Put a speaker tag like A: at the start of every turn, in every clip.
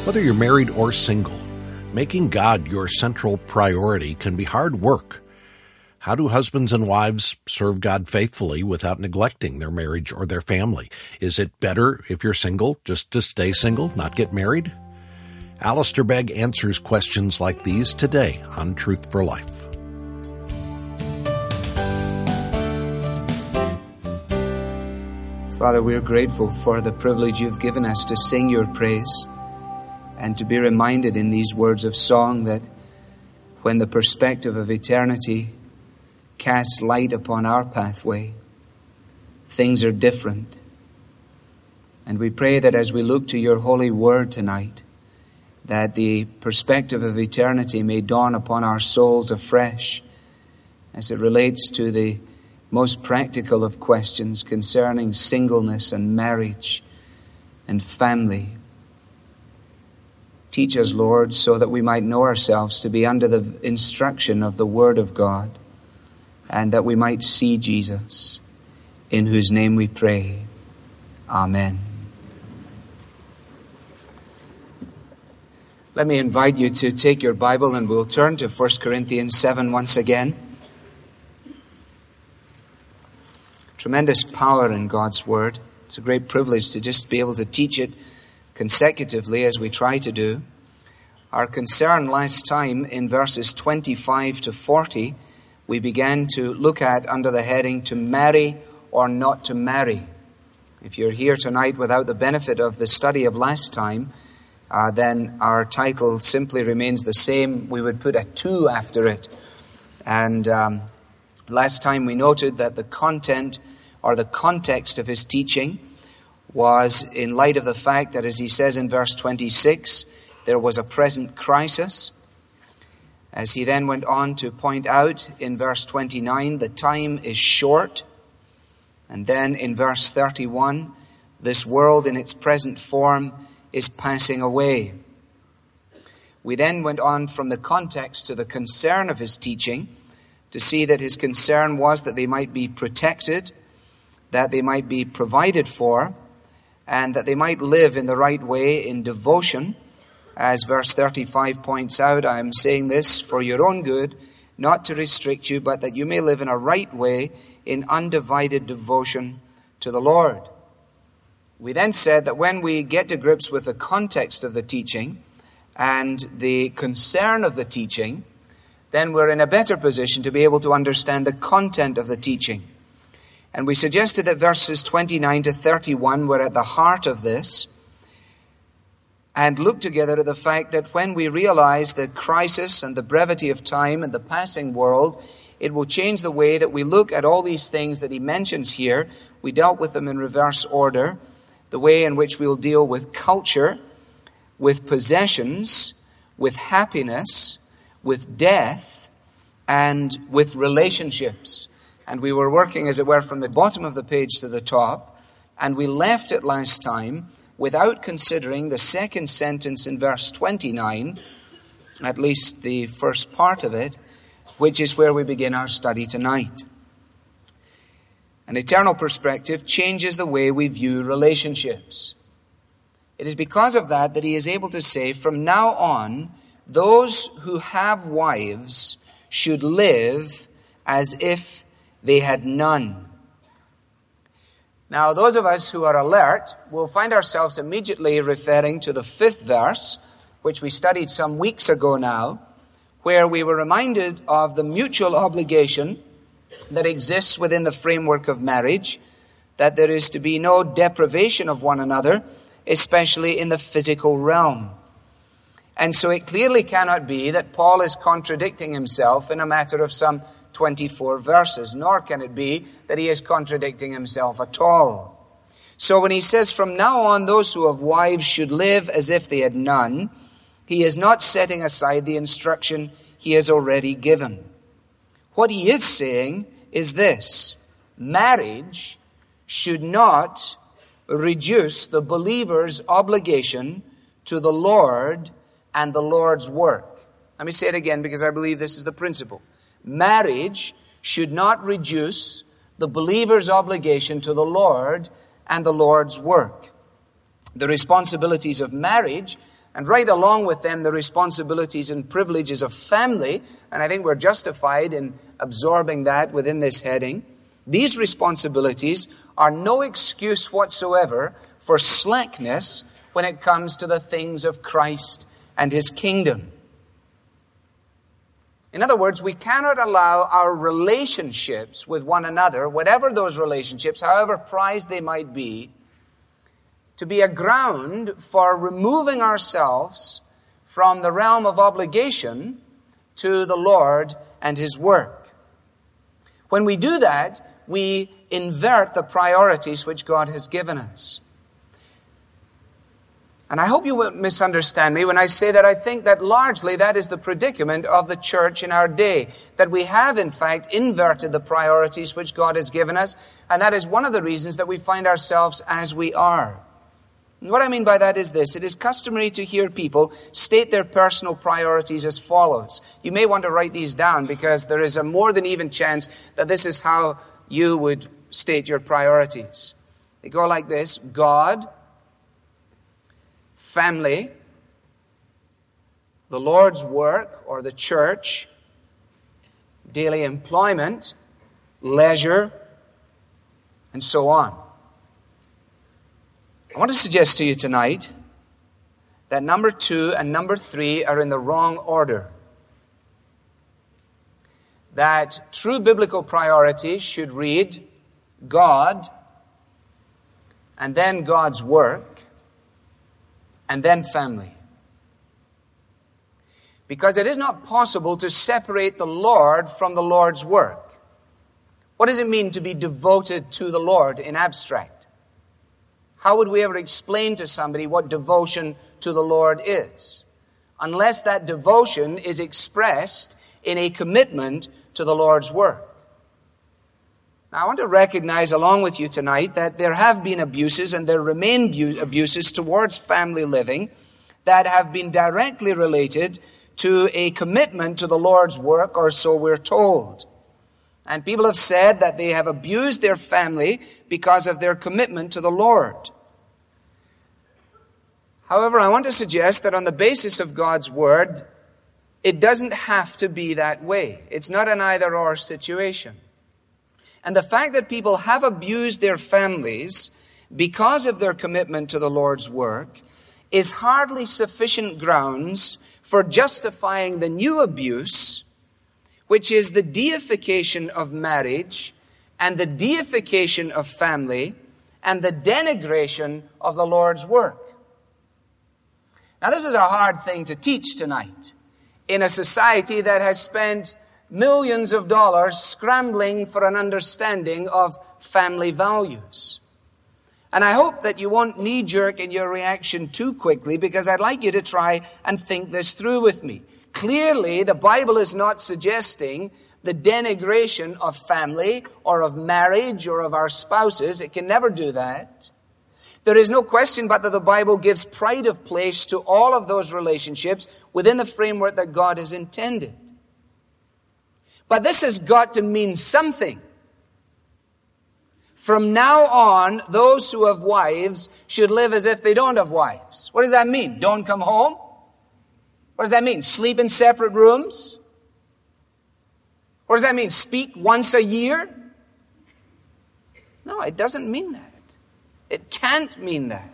A: Whether you're married or single, making God your central priority can be hard work. How do husbands and wives serve God faithfully without neglecting their marriage or their family? Is it better, if you're single, just to stay single, not get married? Alistair Begg answers questions like these today on Truth for Life.
B: Father, we're grateful for the privilege you've given us to sing your praise and to be reminded in these words of song that when the perspective of eternity casts light upon our pathway, things are different. And we pray that as we look to your holy word tonight, that the perspective of eternity may dawn upon our souls afresh as it relates to the most practical of questions concerning singleness and marriage and family. Teach us, Lord, so that we might know ourselves to be under the instruction of the Word of God, and that we might see Jesus, in whose name we pray. Amen. Let me invite you to take your Bible and we'll turn to 1 Corinthians 7 once again. Tremendous power in God's Word. It's a great privilege to just be able to teach it consecutively as we try to do. Our concern last time in verses 25 to 40, we began to look at under the heading, to marry or not to marry. If you're here tonight without the benefit of the study of last time, then our title simply remains the same. We would put a 2 after it. And last time we noted that the content or the context of his teaching was in light of the fact that, as he says in verse 26, there was a present crisis. As he then went on to point out in verse 29, the time is short. And then in verse 31, this world in its present form is passing away. We then went on from the context to the concern of his teaching to see that his concern was that they might be protected, that they might be provided for, and that they might live in the right way in devotion. As verse 35 points out, I am saying this for your own good, not to restrict you, but that you may live in a right way in undivided devotion to the Lord. We then said that when we get to grips with the context of the teaching and the concern of the teaching, then we're in a better position to be able to understand the content of the teaching. And we suggested that verses 29 to 31 were at the heart of this, and looked together at the fact that when we realize the crisis and the brevity of time and the passing world, it will change the way that we look at all these things that he mentions here. We dealt with them in reverse order. The way in which we'll deal with culture, with possessions, with happiness, with death, and with relationships. And we were working, as it were, from the bottom of the page to the top, and we left it last time without considering the second sentence in verse 29, at least the first part of it, which is where we begin our study tonight. An eternal perspective changes the way we view relationships. It is because of that that he is able to say, from now on, those who have wives should live as if they had none. Now, those of us who are alert will find ourselves immediately referring to the 5th verse, which we studied some weeks ago now, where we were reminded of the mutual obligation that exists within the framework of marriage, that there is to be no deprivation of one another, especially in the physical realm. And so it clearly cannot be that Paul is contradicting himself in a matter of some 24 verses, nor can it be that he is contradicting himself at all. So when he says, from now on, those who have wives should live as if they had none, he is not setting aside the instruction he has already given. What he is saying is this: marriage should not reduce the believer's obligation to the Lord and the Lord's work. Let me say it again, because I believe this is the principle. Marriage should not reduce the believer's obligation to the Lord and the Lord's work. The responsibilities of marriage and right along with them the responsibilities and privileges of family, and I think we're justified in absorbing that within this heading. These responsibilities are no excuse whatsoever for slackness when it comes to the things of Christ and His kingdom. In other words, we cannot allow our relationships with one another, whatever those relationships, however prized they might be, to be a ground for removing ourselves from the realm of obligation to the Lord and His work. When we do that, we invert the priorities which God has given us. And I hope you won't misunderstand me when I say that I think that largely that is the predicament of the church in our day. That we have, in fact, inverted the priorities which God has given us. And that is one of the reasons that we find ourselves as we are. And what I mean by that is this. It is customary to hear people state their personal priorities as follows. You may want to write these down because there is a more than even chance that this is how you would state your priorities. They go like this: God, family, the Lord's work or the church, daily employment, leisure, and so on. I want to suggest to you tonight that number 2 and number 3 are in the wrong order. That true biblical priorities should read God, and then God's work, and then family. Because it is not possible to separate the Lord from the Lord's work. What does it mean to be devoted to the Lord in abstract? How would we ever explain to somebody what devotion to the Lord is? Unless that devotion is expressed in a commitment to the Lord's work. Now, I want to recognize along with you tonight that there have been abuses and there remain abuses towards family living that have been directly related to a commitment to the Lord's work, or so we're told. And people have said that they have abused their family because of their commitment to the Lord. However, I want to suggest that on the basis of God's Word, it doesn't have to be that way. It's not an either-or situation. And the fact that people have abused their families because of their commitment to the Lord's work is hardly sufficient grounds for justifying the new abuse, which is the deification of marriage and the deification of family and the denigration of the Lord's work. Now, this is a hard thing to teach tonight in a society that has spent millions of dollars scrambling for an understanding of family values. And I hope that you won't knee-jerk in your reaction too quickly, because I'd like you to try and think this through with me. Clearly, the Bible is not suggesting the denigration of family or of marriage or of our spouses. It can never do that. There is no question but that the Bible gives pride of place to all of those relationships within the framework that God has intended. But this has got to mean something. From now on, those who have wives should live as if they don't have wives. What does that mean? Don't come home? What does that mean? Sleep in separate rooms? What does that mean? Speak once a year? No, it doesn't mean that. It can't mean that.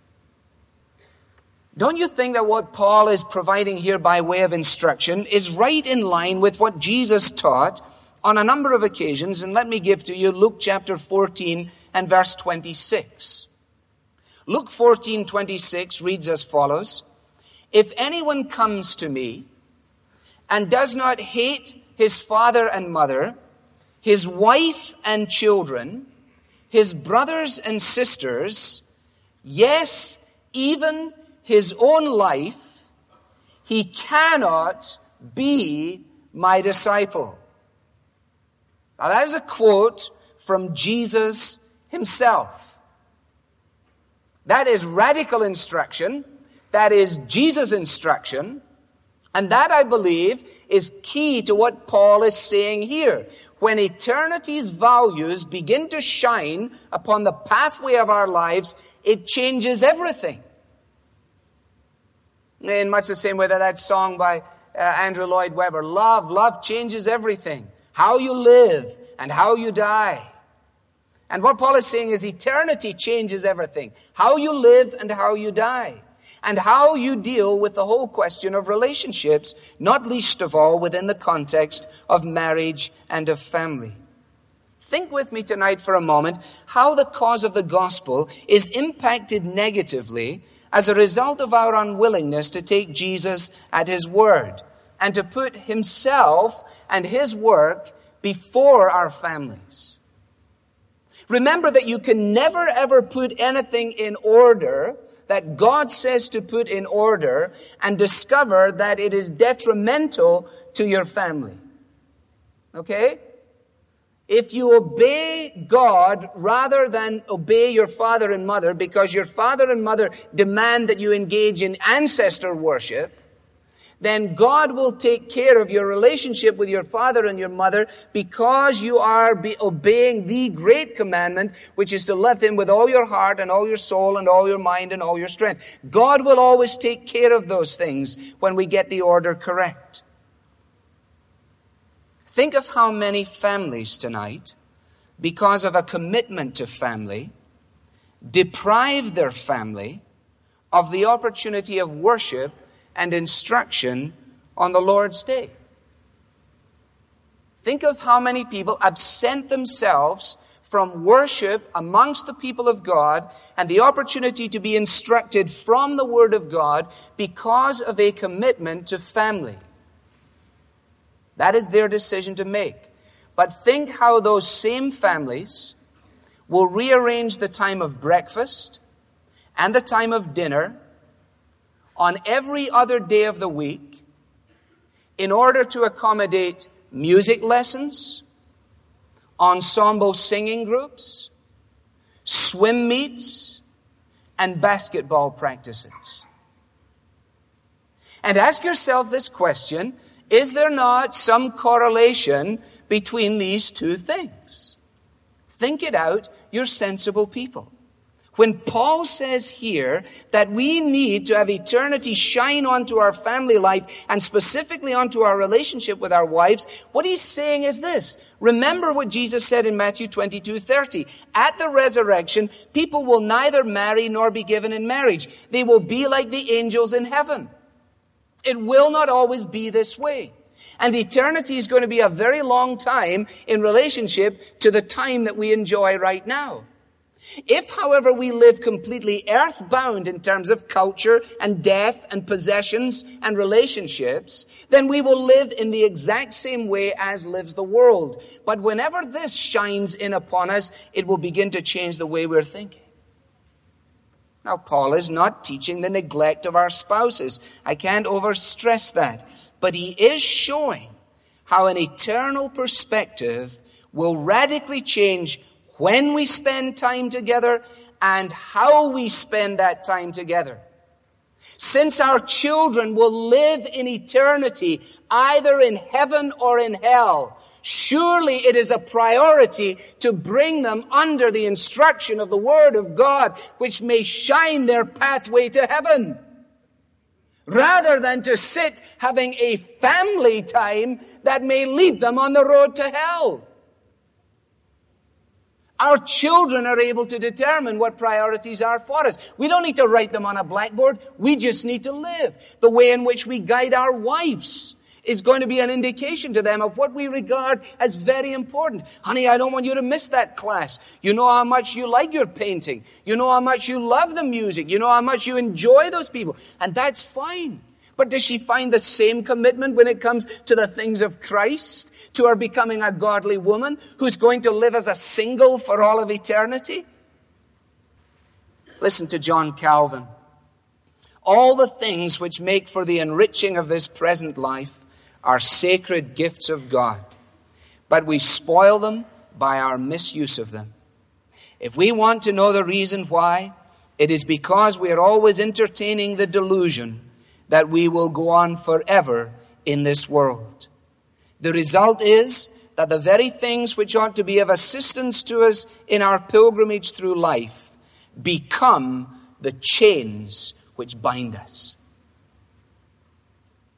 B: Don't you think that what Paul is providing here by way of instruction is right in line with what Jesus taught on a number of occasions? And let me give to you Luke chapter 14 and verse 26. Luke 14:26 reads as follows: "If anyone comes to me and does not hate his father and mother, his wife and children, his brothers and sisters, yes, even his own life, he cannot be my disciple." Now that is a quote from Jesus himself. That is radical instruction. That is Jesus' instruction. And that, I believe, is key to what Paul is saying here. When eternity's values begin to shine upon the pathway of our lives, it changes everything. In much the same way that song by Andrew Lloyd Webber, love changes everything. How you live and how you die. And what Paul is saying is eternity changes everything. How you live and how you die. And how you deal with the whole question of relationships, not least of all within the context of marriage and of family. Think with me tonight for a moment how the cause of the gospel is impacted negatively as a result of our unwillingness to take Jesus at his word and to put himself and his work before our families. Remember that you can never ever put anything in order that God says to put in order and discover that it is detrimental to your family. Okay? If you obey God rather than obey your father and mother because your father and mother demand that you engage in ancestor worship, then God will take care of your relationship with your father and your mother because you are obeying the great commandment, which is to love him with all your heart and all your soul and all your mind and all your strength. God will always take care of those things when we get the order correct. Think of how many families tonight, because of a commitment to family, deprive their family of the opportunity of worship and instruction on the Lord's day. Think of how many people absent themselves from worship amongst the people of God and the opportunity to be instructed from the Word of God because of a commitment to family. That is their decision to make. But think how those same families will rearrange the time of breakfast and the time of dinner on every other day of the week in order to accommodate music lessons, ensemble singing groups, swim meets, and basketball practices. And ask yourself this question: is there not some correlation between these two things? Think it out, you're sensible people. When Paul says here that we need to have eternity shine onto our family life and specifically onto our relationship with our wives, what he's saying is this. Remember what Jesus said in Matthew 22:30. At the resurrection, people will neither marry nor be given in marriage. They will be like the angels in heaven. It will not always be this way. And eternity is going to be a very long time in relationship to the time that we enjoy right now. If, however, we live completely earthbound in terms of culture and death and possessions and relationships, then we will live in the exact same way as lives the world. But whenever this shines in upon us, it will begin to change the way we're thinking. Now, Paul is not teaching the neglect of our spouses. I can't overstress that. But he is showing how an eternal perspective will radically change when we spend time together and how we spend that time together. Since our children will live in eternity, either in heaven or in hell, surely it is a priority to bring them under the instruction of the Word of God, which may shine their pathway to heaven, rather than to sit having a family time that may lead them on the road to hell. Our children are able to determine what priorities are for us. We don't need to write them on a blackboard. We just need to live. The way in which we guide our wives is going to be an indication to them of what we regard as very important. Honey, I don't want you to miss that class. You know how much you like your painting. You know how much you love the music. You know how much you enjoy those people. And that's fine. But does she find the same commitment when it comes to the things of Christ, to her becoming a godly woman who's going to live as a single for all of eternity? Listen to John Calvin. All the things which make for the enriching of this present life are sacred gifts of God, but we spoil them by our misuse of them. If we want to know the reason why, it is because we are always entertaining the delusion that we will go on forever in this world. The result is that the very things which ought to be of assistance to us in our pilgrimage through life become the chains which bind us.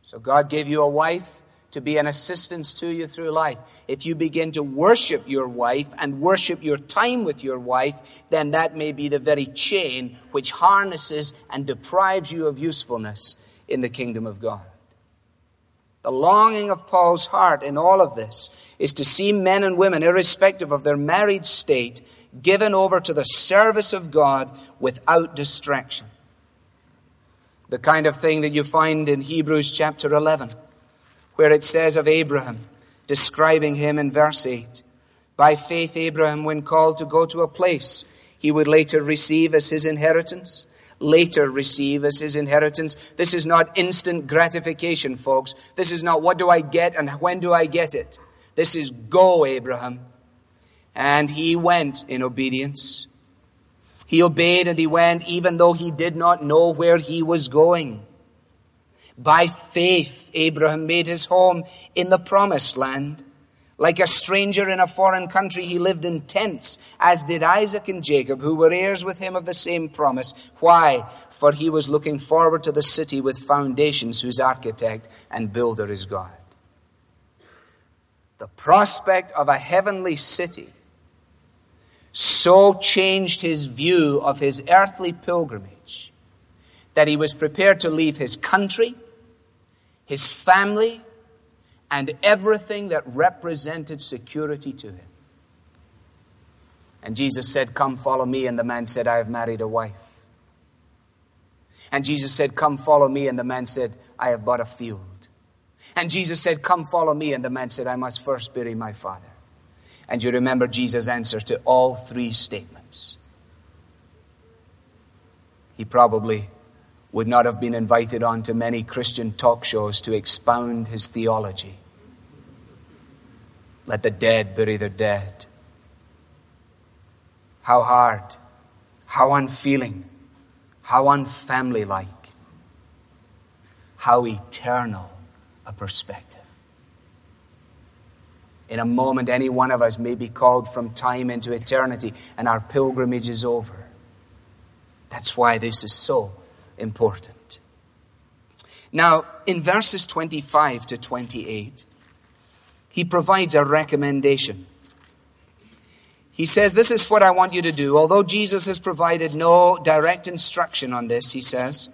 B: So God gave you a wife to be an assistance to you through life. If you begin to worship your wife and worship your time with your wife, then that may be the very chain which harnesses and deprives you of usefulness in the kingdom of God. The longing of Paul's heart in all of this is to see men and women, irrespective of their married state, given over to the service of God without distraction. The kind of thing that you find in Hebrews chapter 11, where it says of Abraham, describing him in verse 8, by faith Abraham, when called to go to a place he would later receive as his inheritance, This is not instant gratification, folks. This is not what do I get and when do I get it. This is go, Abraham. And he went in obedience. He obeyed and he went even though he did not know where he was going. By faith, Abraham made his home in the promised land. Like a stranger in a foreign country, he lived in tents, as did Isaac and Jacob, who were heirs with him of the same promise. Why? For he was looking forward to the city with foundations, whose architect and builder is God. The prospect of a heavenly city so changed his view of his earthly pilgrimage that he was prepared to leave his country, his family, and everything that represented security to him. And Jesus said, come follow me. And the man said, I have married a wife. And Jesus said, come follow me. And the man said, I have bought a field. And Jesus said, come follow me. And the man said, I must first bury my father. And you remember Jesus' answer to all three statements. He probably would not have been invited on to many Christian talk shows to expound his theology. Let the dead bury their dead. How hard, how unfeeling, how unfamily-like, how eternal a perspective. In a moment, any one of us may be called from time into eternity, and our pilgrimage is over. That's why this is so important. Now, in verses 25 to 28, he provides a recommendation. He says, this is what I want you to do. Although Jesus has provided no direct instruction on this, he says.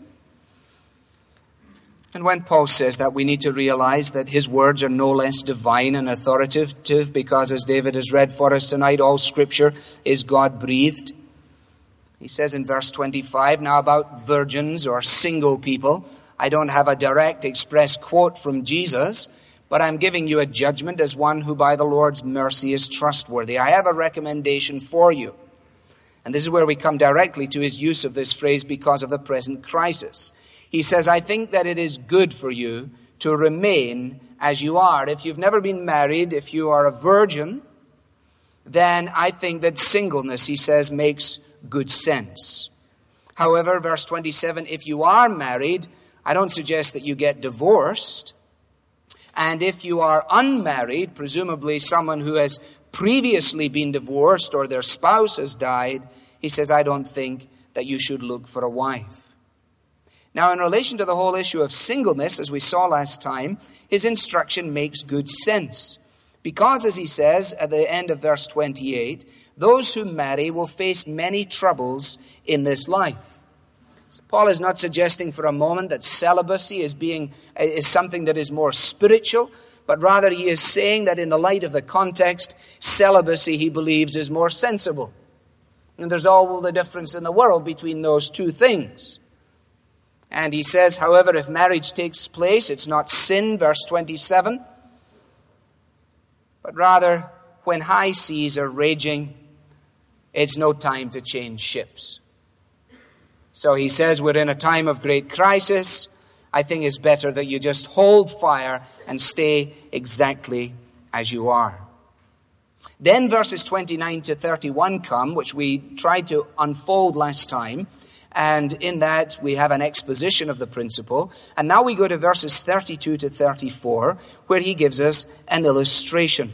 B: And when Paul says that, we need to realize that his words are no less divine and authoritative because, as David has read for us tonight, all Scripture is God-breathed. He says in verse 25, now about virgins or single people, I don't have a direct express quote from Jesus, but I'm giving you a judgment as one who by the Lord's mercy is trustworthy. I have a recommendation for you. And this is where we come directly to his use of this phrase, because of the present crisis. He says, I think that it is good for you to remain as you are. If you've never been married, if you are a virgin, then I think that singleness, he says, makes good sense. However, verse 27, if you are married, I don't suggest that you get divorced. And if you are unmarried, presumably someone who has previously been divorced or their spouse has died, he says, I don't think that you should look for a wife. Now, in relation to the whole issue of singleness, as we saw last time, his instruction makes good sense. Because, as he says at the end of verse 28, those who marry will face many troubles in this life. So Paul is not suggesting for a moment that celibacy is something that is more spiritual, but rather he is saying that in the light of the context, celibacy, he believes, is more sensible. And there's all the difference in the world between those two things. And he says, however, if marriage takes place, it's not sin, verse 27, but rather when high seas are raging, it's no time to change ships. So he says, we're in a time of great crisis. I think it's better that you just hold fire and stay exactly as you are. Then verses 29 to 31 come, which we tried to unfold last time. And in that, we have an exposition of the principle. And now we go to verses 32 to 34, where he gives us an illustration.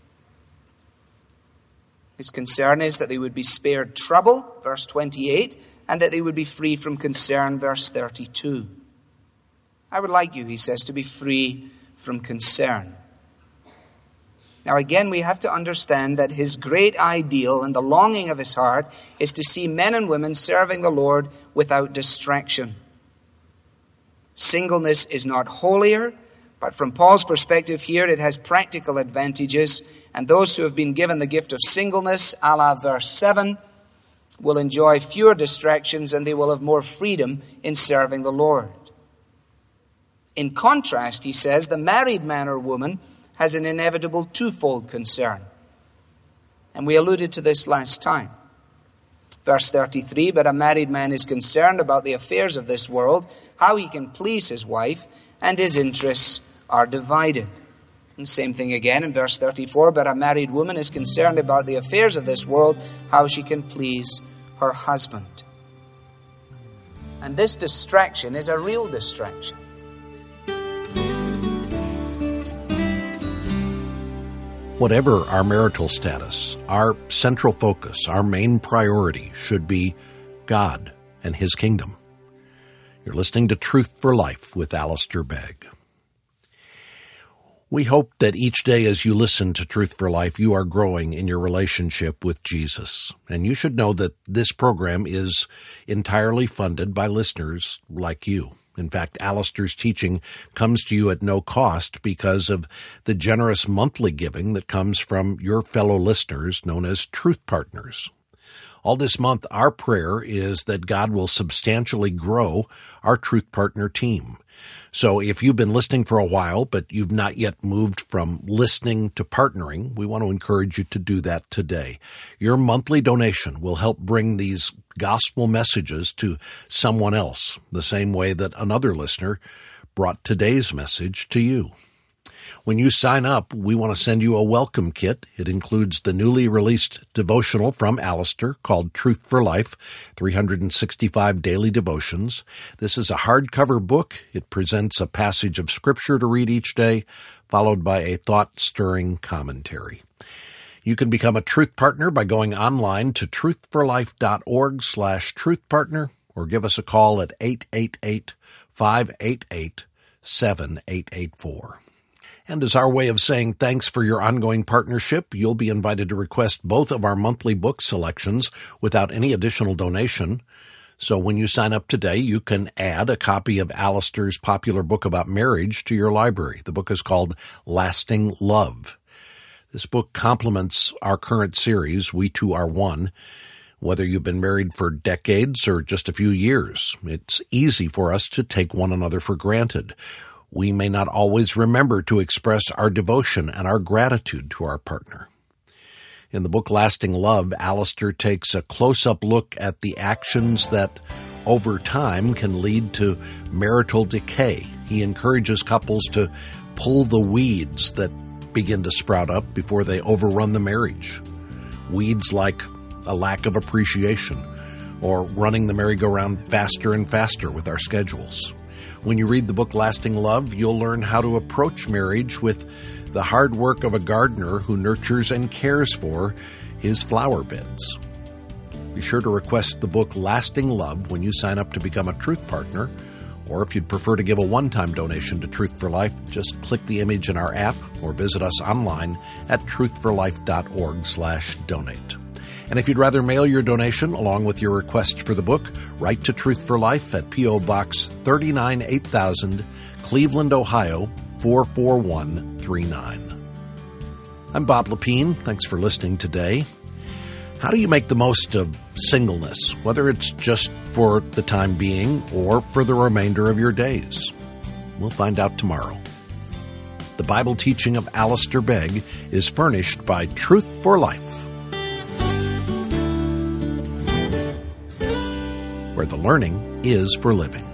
B: His concern is that they would be spared trouble, verse 28, and that they would be free from concern, verse 32. I would like you, he says, to be free from concern. Now again, we have to understand that his great ideal and the longing of his heart is to see men and women serving the Lord without distraction. Singleness is not holier, but from Paul's perspective here, it has practical advantages, and those who have been given the gift of singleness, a la verse 7, will enjoy fewer distractions and they will have more freedom in serving the Lord. In contrast, he says, the married man or woman has an inevitable twofold concern. And we alluded to this last time. Verse 33, but a married man is concerned about the affairs of this world, how he can please his wife, and his interests are divided. And same thing again in verse 34, but a married woman is concerned about the affairs of this world, how she can please her husband. And this distraction is a real distraction.
A: Whatever our marital status, our central focus, our main priority should be God and His kingdom. You're listening to Truth for Life with Alistair Begg. We hope that each day as you listen to Truth for Life, you are growing in your relationship with Jesus. And you should know that this program is entirely funded by listeners like you. In fact, Alistair's teaching comes to you at no cost because of the generous monthly giving that comes from your fellow listeners known as Truth Partners. All this month, our prayer is that God will substantially grow our Truth Partner team. So if you've been listening for a while, but you've not yet moved from listening to partnering, we want to encourage you to do that today. Your monthly donation will help bring these gospel messages to someone else, the same way that another listener brought today's message to you. When you sign up, we want to send you a welcome kit. It includes the newly released devotional from Alistair called Truth for Life, 365 Daily Devotions. This is a hardcover book. It presents a passage of Scripture to read each day, followed by a thought-stirring commentary. You can become a Truth Partner by going online to truthforlife.org/truthpartner or give us a call at 888-588-7884. And as our way of saying thanks for your ongoing partnership, you'll be invited to request both of our monthly book selections without any additional donation. So when you sign up today, you can add a copy of Alistair's popular book about marriage to your library. The book is called Lasting Love. This book complements our current series, We Two Are One. Whether you've been married for decades or just a few years, it's easy for us to take one another for granted. We may not always remember to express our devotion and our gratitude to our partner. In the book Lasting Love, Alistair takes a close-up look at the actions that, over time, can lead to marital decay. He encourages couples to pull the weeds that begin to sprout up before they overrun the marriage. Weeds like a lack of appreciation or running the merry-go-round faster and faster with our schedules. When you read the book Lasting Love, you'll learn how to approach marriage with the hard work of a gardener who nurtures and cares for his flower beds. Be sure to request the book Lasting Love when you sign up to become a Truth Partner, or if you'd prefer to give a one-time donation to Truth for Life, just click the image in our app or visit us online at truthforlife.org/donate. And if you'd rather mail your donation along with your request for the book, write to Truth for Life at P.O. Box 39 8000, Cleveland, Ohio, 44139. I'm Bob Lepine. Thanks for listening today. How do you make the most of singleness, whether it's just for the time being or for the remainder of your days? We'll find out tomorrow. The Bible teaching of Alistair Begg is furnished by Truth for Life, where the learning is for living.